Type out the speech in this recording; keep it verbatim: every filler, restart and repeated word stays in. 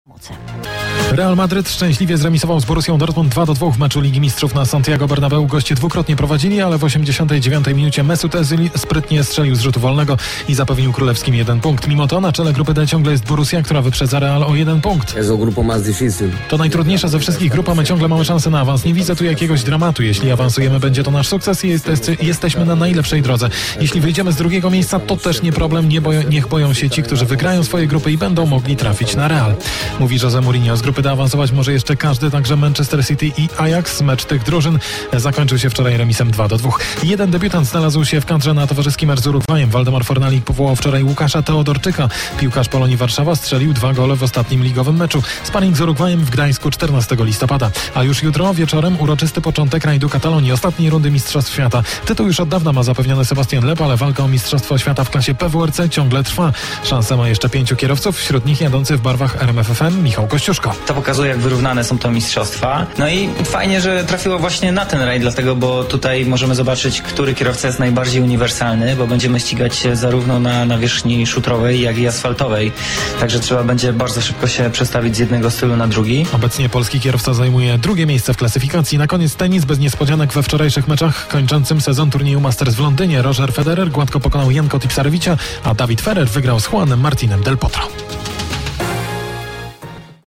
Real Madryt szczęśliwie zremisował z Borussią Dortmund dwa do dwóch w meczu Ligi Mistrzów na Santiago Bernabeu. Goście dwukrotnie prowadzili, ale w osiemdziesiątej dziewiątej minucie Mesut Özil sprytnie strzelił z rzutu wolnego i zapewnił królewskim jeden punkt. Mimo to na czele grupy D ciągle jest Borussia, która wyprzedza Real o jeden punkt. To najtrudniejsza ze wszystkich grup, a my ciągle mamy szansę na awans. Nie widzę tu jakiegoś dramatu. Jeśli awansujemy, będzie to nasz sukces i jest, jesteśmy na najlepszej drodze. Jeśli wyjdziemy z drugiego miejsca, to też nie problem. Nie boją, niech boją się ci, którzy wygrają swoje grupy i będą mogli trafić na Real. Mówi Jose Mourinho. Z grupy D awansować może jeszcze każdy, także Manchester City i Ajax. Mecz tych drużyn zakończył się wczoraj remisem dwa do dwóch. Jeden debiutant znalazł się w kadrze na towarzyski mecz z Urugwajem. Waldemar Fornalik powołał wczoraj Łukasza Teodorczyka. Piłkarz Polonii Warszawa strzelił dwa gole w ostatnim ligowym meczu. Sparring z Urugwajem w Gdańsku czternastego listopada. A już jutro wieczorem uroczysty początek rajdu Katalonii, ostatniej rundy Mistrzostw Świata. Tytuł już od dawna ma zapewniony Sebastian Loeb, ale walka o Mistrzostwo Świata w klasie P W R C ciągle trwa. Szansę ma jeszcze pięciu kierowców, wśród nich jadący w barwach R M F F M Michał Kościuszko. To pokazuje, jak wyrównane są to mistrzostwa. No i fajnie, że trafiło właśnie na ten rajd, dlatego, bo tutaj możemy zobaczyć, który kierowca jest najbardziej uniwersalny, bo będziemy ścigać się zarówno na nawierzchni szutrowej, jak i asfaltowej. Także trzeba będzie bardzo szybko się przestawić z jednego stylu na drugi. Obecnie polski kierowca zajmuje drugie miejsce w klasyfikacji. Na koniec tenis, bez niespodzianek we wczorajszych meczach kończącym sezon turnieju Masters w Londynie. Roger Federer gładko pokonał Janko Tipsarewicza, a David Ferrer wygrał z Juanem Martinem del Potro.